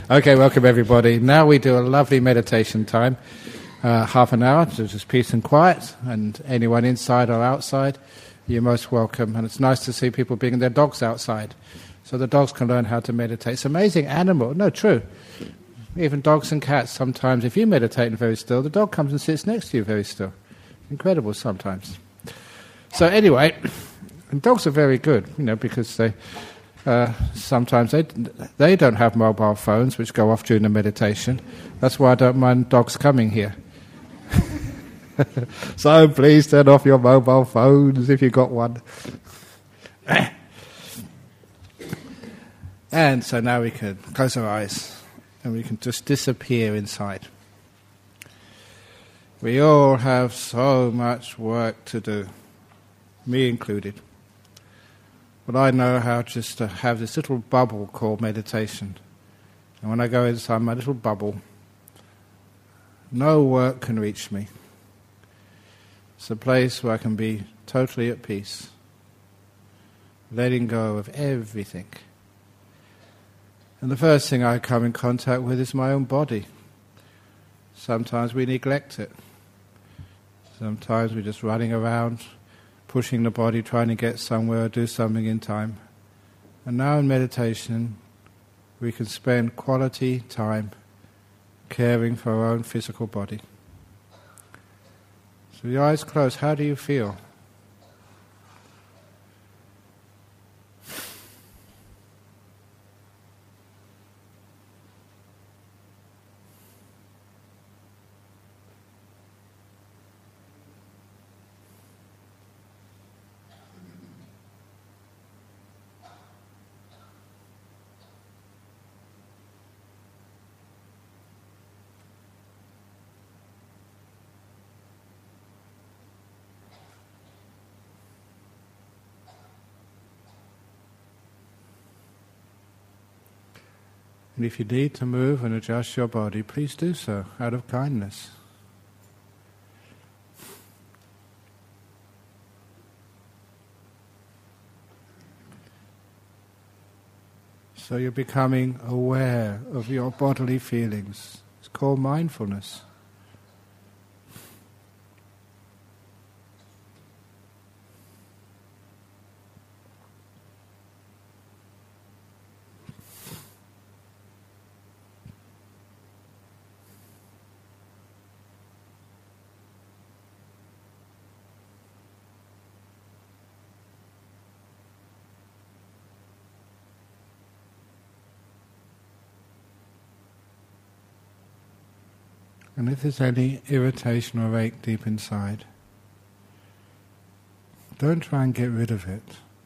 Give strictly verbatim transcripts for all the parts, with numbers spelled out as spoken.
Okay, welcome everybody. Now we do a lovely meditation time, uh, half an hour, so just peace and quiet, and anyone inside or outside, you're most welcome. And it's nice to see people bringing their dogs outside, so the dogs can learn how to meditate. It's an amazing animal. No, true. Even dogs and cats, sometimes if you meditate very still, the dog comes and sits next to you very still. Incredible sometimes. So anyway, and dogs are very good, you know, because they... Uh, sometimes they they don't have mobile phones which go off during the meditation. That's why I don't mind dogs coming here. So please turn off your mobile phones if you've got one. And so now we can close our eyes and we can just disappear inside. We all have so much work to do, me included. But I know how just to have this little bubble called meditation. And when I go inside my little bubble, no work can reach me. It's a place where I can be totally at peace, letting go of everything. And the first thing I come in contact with is my own body. Sometimes we neglect it. Sometimes we're just running around, pushing the body, trying to get somewhere or do something in time. And now in meditation, we can spend quality time caring for our own physical body. So the eyes closed, how do you feel? And if you need to move and adjust your body, please do so out of kindness. So you're becoming aware of your bodily feelings. It's called mindfulness. And if there's any irritation or ache deep inside, don't try and get rid of it.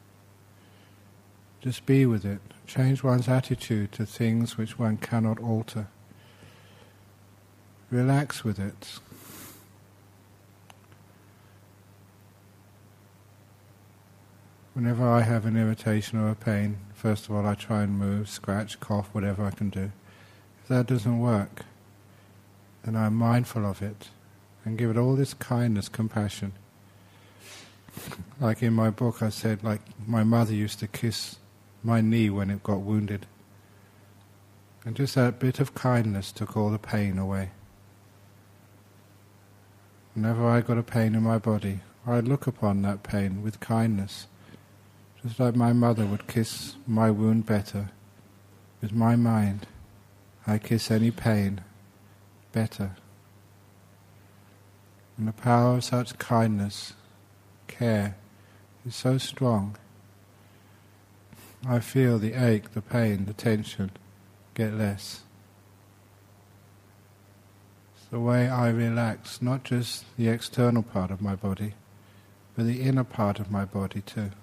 Just be with it. Change one's attitude to things which one cannot alter. Relax with it. Whenever I have an irritation or a pain, first of all I try and move, scratch, cough, whatever I can do. If that doesn't work, then I'm mindful of it and give it all this kindness, compassion. Like in my book I said, like my mother used to kiss my knee when it got wounded. And just that bit of kindness took all the pain away. Whenever I got a pain in my body, I'd look upon that pain with kindness, just like my mother would kiss my wound better. With my mind, I kiss any pain better. And the power of such kindness, care, is so strong. I feel the ache, the pain, the tension get less. It's the way I relax, not just the external part of my body, but the inner part of my body too.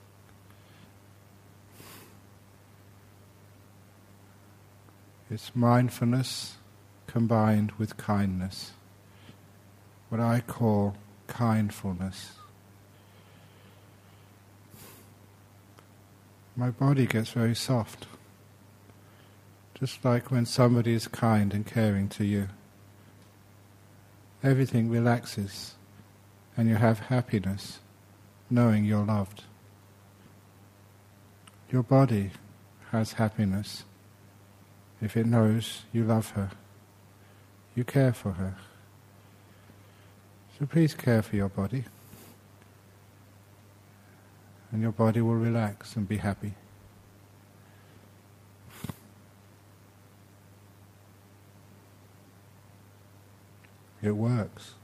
It's mindfulness combined with kindness, what I call kindfulness. My body gets very soft, just like when somebody is kind and caring to you. Everything relaxes and you have happiness, knowing you're loved. Your body has happiness. if it knows you love her, you care for her. So please care for your body, and your body will relax and be happy. It works.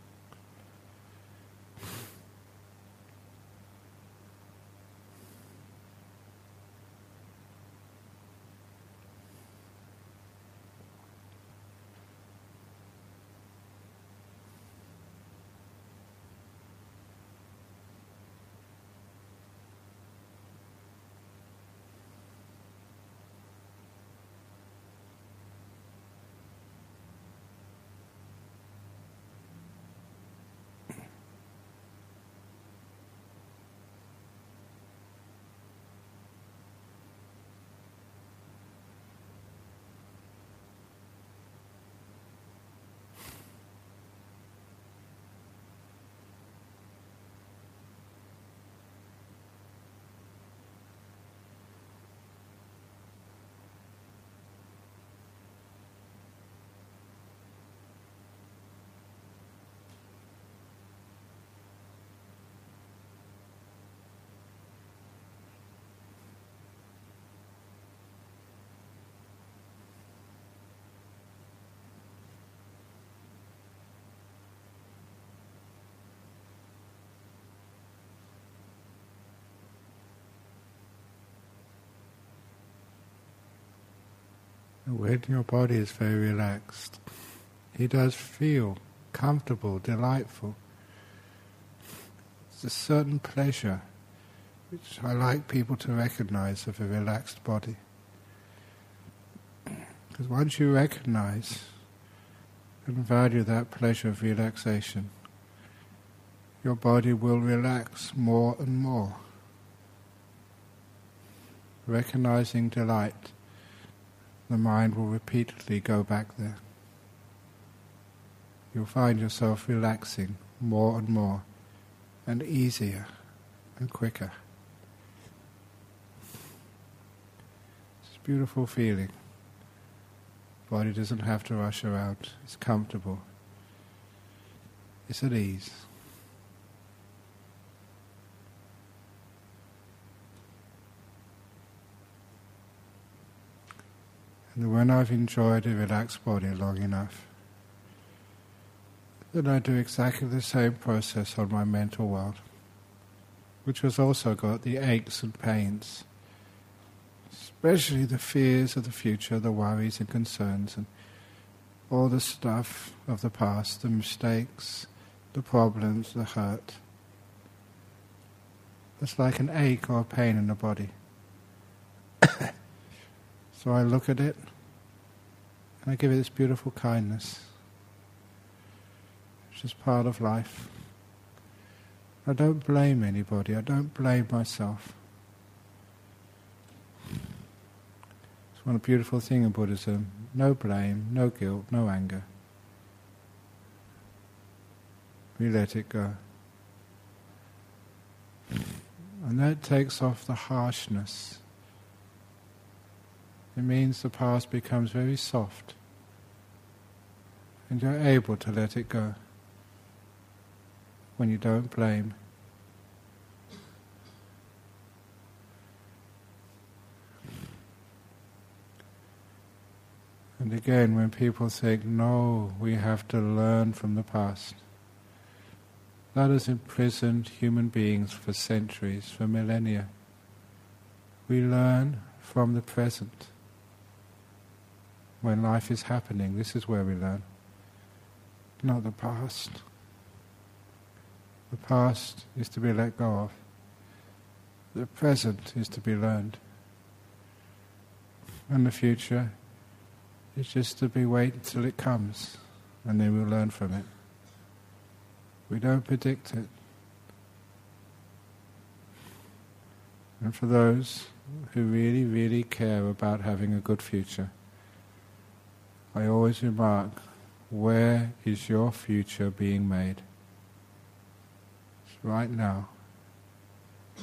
When your body is very relaxed, it does feel comfortable, delightful. It's a certain pleasure which I like people to recognize of a relaxed body. Because once you recognize and value that pleasure of relaxation, your body will relax more and more. Recognizing delight, the mind will repeatedly go back there. You'll find yourself relaxing more and more, and easier and quicker. It's a beautiful feeling. The body doesn't have to rush around. It's comfortable. It's at ease. And when I've enjoyed a relaxed body long enough, then I do exactly the same process on my mental world, which has also got the aches and pains, especially the fears of the future, the worries and concerns, and all the stuff of the past, the mistakes, the problems, the hurt. It's like an ache or a pain in the body. So I look at it, and I give it this beautiful kindness, which is part of life. I don't blame anybody, I don't blame myself. It's one beautiful thing in Buddhism, no blame, no guilt, no anger. We let it go. And that takes off the harshness. It means the past becomes very soft, and you're able to let it go when you don't blame. And again, when people think, no, we have to learn from the past, that has imprisoned human beings for centuries, for millennia. We learn from the present. When life is happening, this is where we learn, not the past. The past is to be let go of. The present is to be learned. And the future is just to be wait until it comes, and then we'll learn from it. We don't predict it. And for those who really, really care about having a good future, I always remark, where is your future being made? It's right now.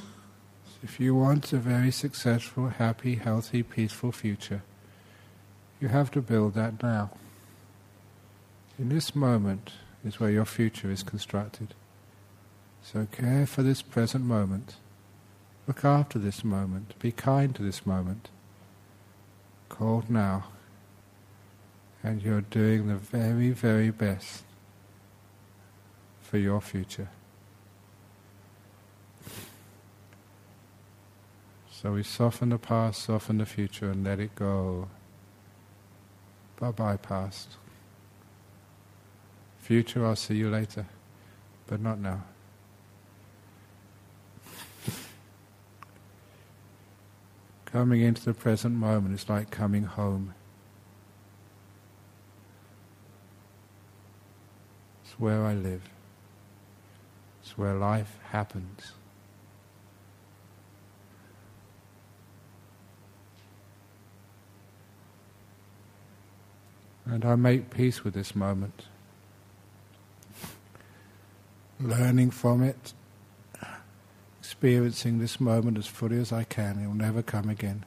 If you want a very successful, happy, healthy, peaceful future, You have to build that now. In this moment is where your future is constructed. So care for this present moment. Look after this moment. Be kind to this moment. Called now. And you're doing the very, very best for your future. So we soften the past, soften the future, and let it go. Bye-bye, past. Future, I'll see you later, but not now. Coming into the present moment is like coming home. It's where I live. It's where life happens. And I make peace with this moment. Learning from it, experiencing this moment as fully as I can. It will never come again.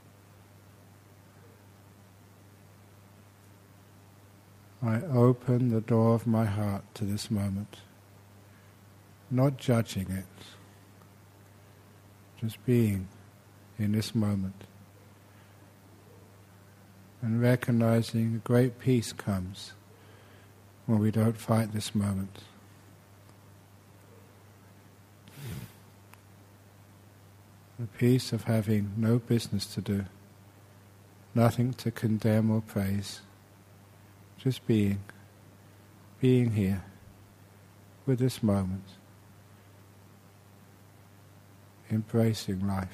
I open the door of my heart to this moment, not judging it, just being in this moment. And recognizing a great peace comes when we don't fight this moment. The peace of having no business to do, nothing to condemn or praise, just being, being here with this moment, embracing life.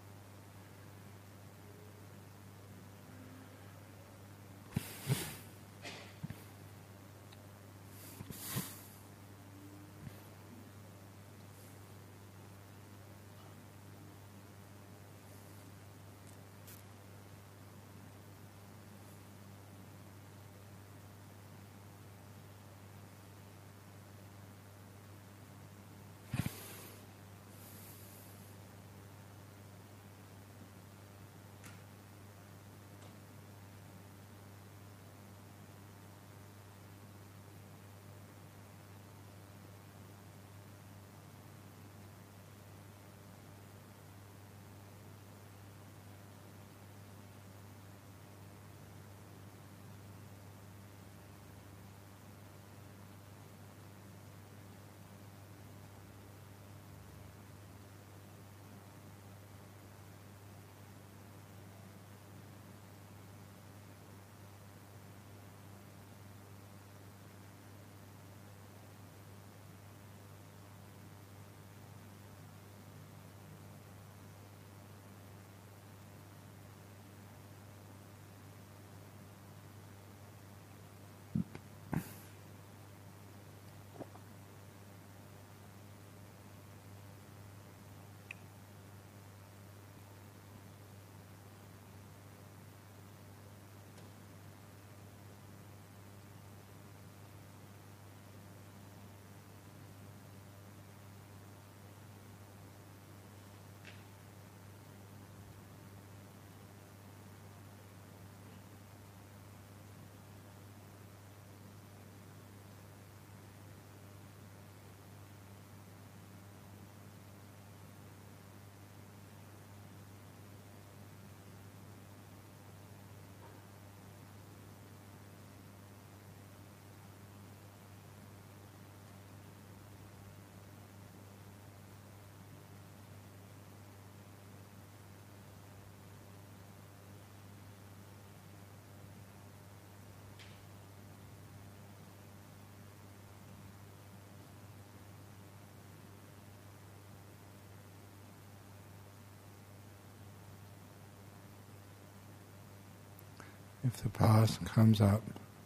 If the past comes up,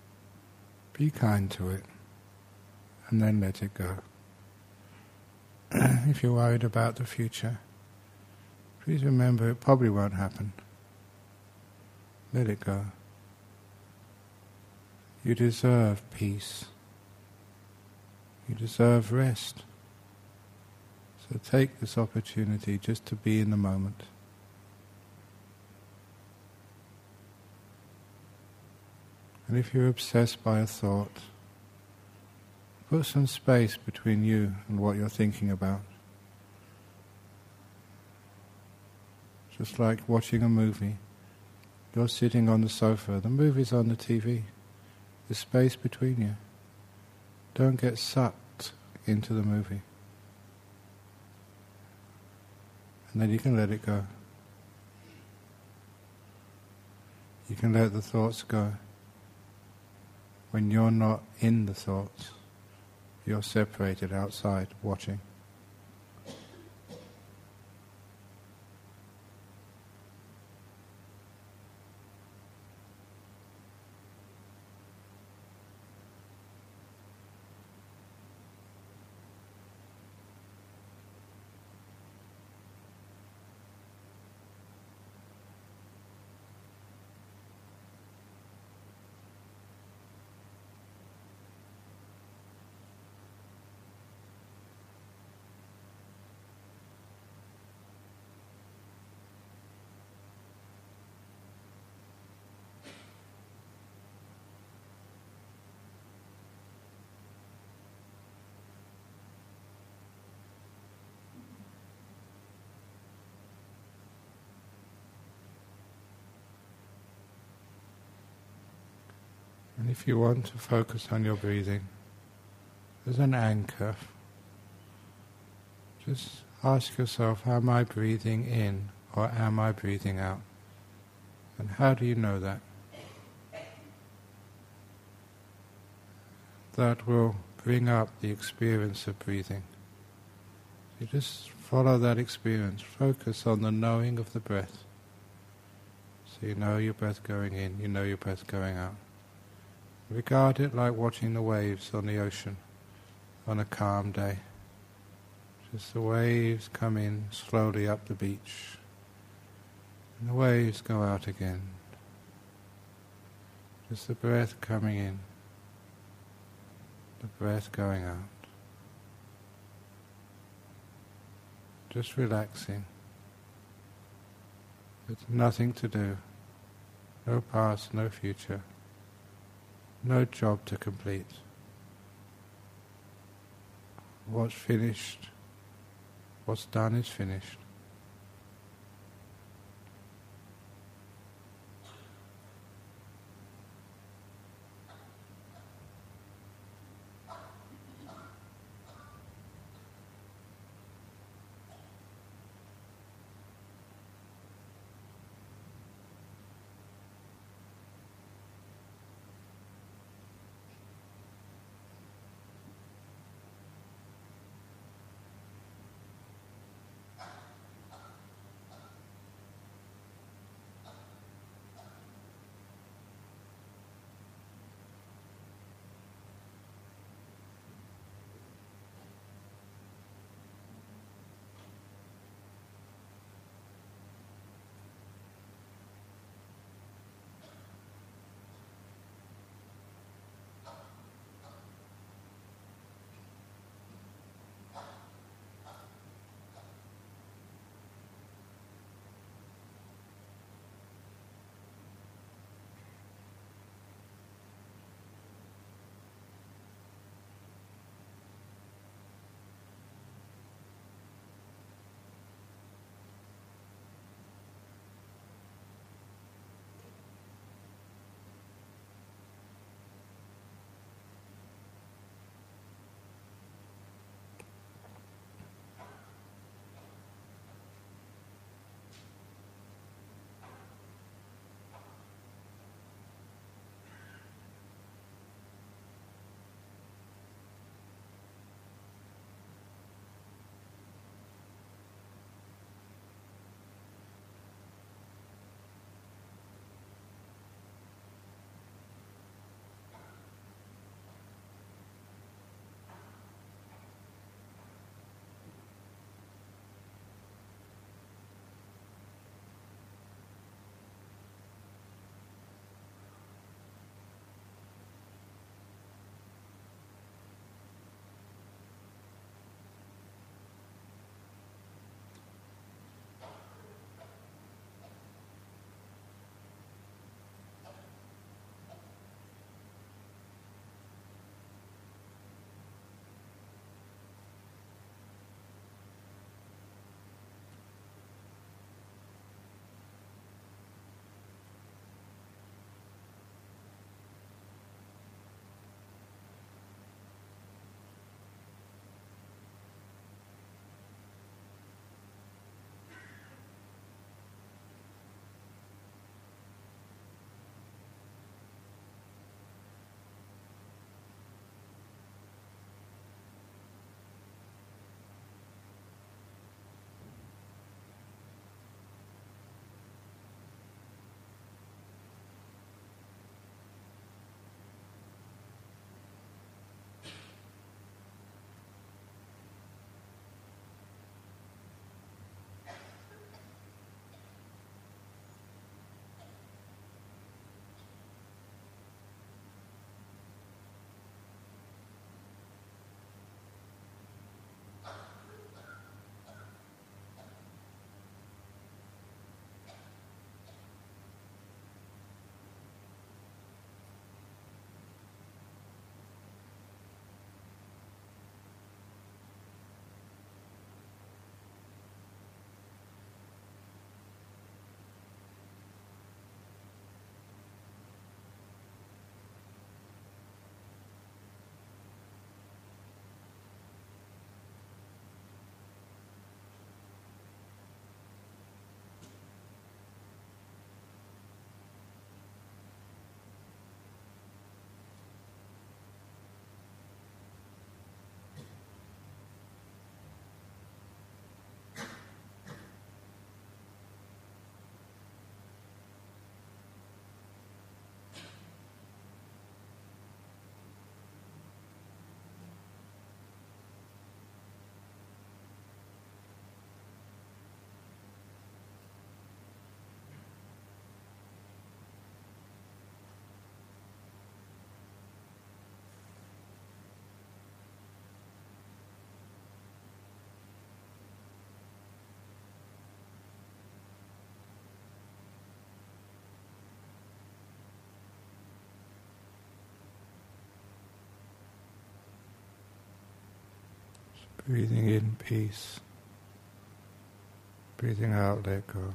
be kind to it, and then let it go. If you're worried about the future, please remember it probably won't happen. Let it go. You deserve peace. You deserve rest. So take this opportunity just to be in the moment. And if you're obsessed by a thought, put some space between you and what you're thinking about. Just like watching a movie. You're sitting on the sofa, the movie's on the T V. There's space between you. Don't get sucked into the movie. And then you can let it go. You can let the thoughts go. When you're not in the thoughts, you're separated outside, watching. And if you want to focus on your breathing, there's an anchor. Just ask yourself, am I breathing in or am I breathing out? And how do you know that? That will bring up the experience of breathing. You just follow that experience. Focus on the knowing of the breath. So you know your breath going in, you know your breath going out. Regard it like watching the waves on the ocean on a calm day. Just the waves come in slowly up the beach, and the waves go out again. Just the breath coming in, the breath going out. Just relaxing. With nothing to do, no past, no future. No job to complete. What's finished, what's done is finished. Breathing in peace, breathing out let go.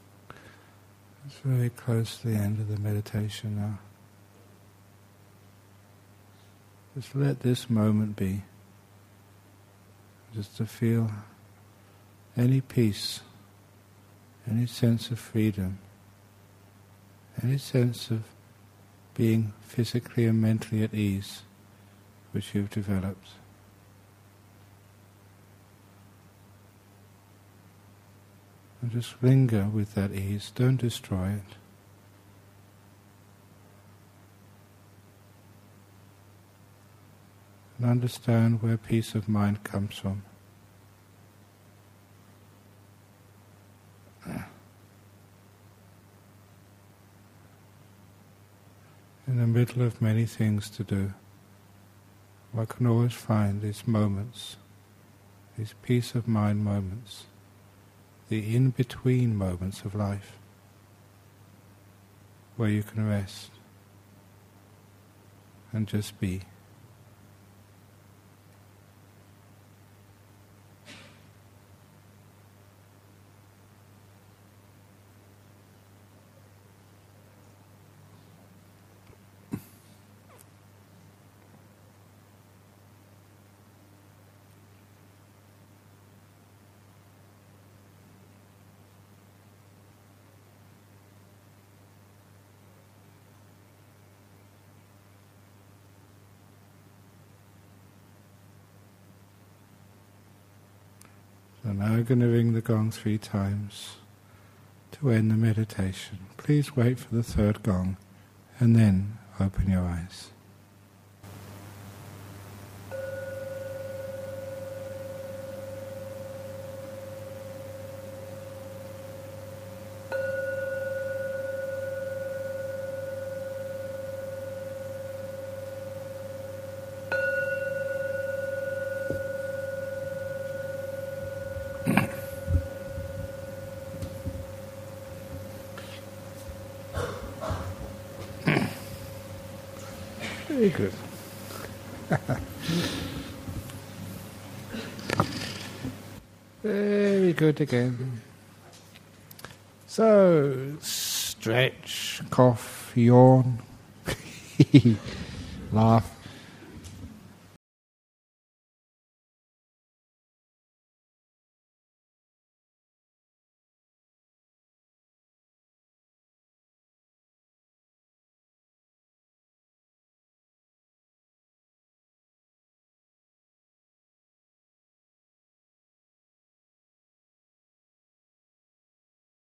It's very close to the end of the meditation now. Just let this moment be. Just to feel any peace, any sense of freedom, any sense of being physically and mentally at ease, which you've developed. And just linger with that ease, don't destroy it. And understand where peace of mind comes from. In the middle of many things to do, I can always find these moments, these peace of mind moments, the in-between moments of life, where you can rest and just be. So now I'm going to ring the gong three times to end the meditation. Please wait for the third gong and then open your eyes. Very good. Very good again. So, stretch, cough, yawn, laugh.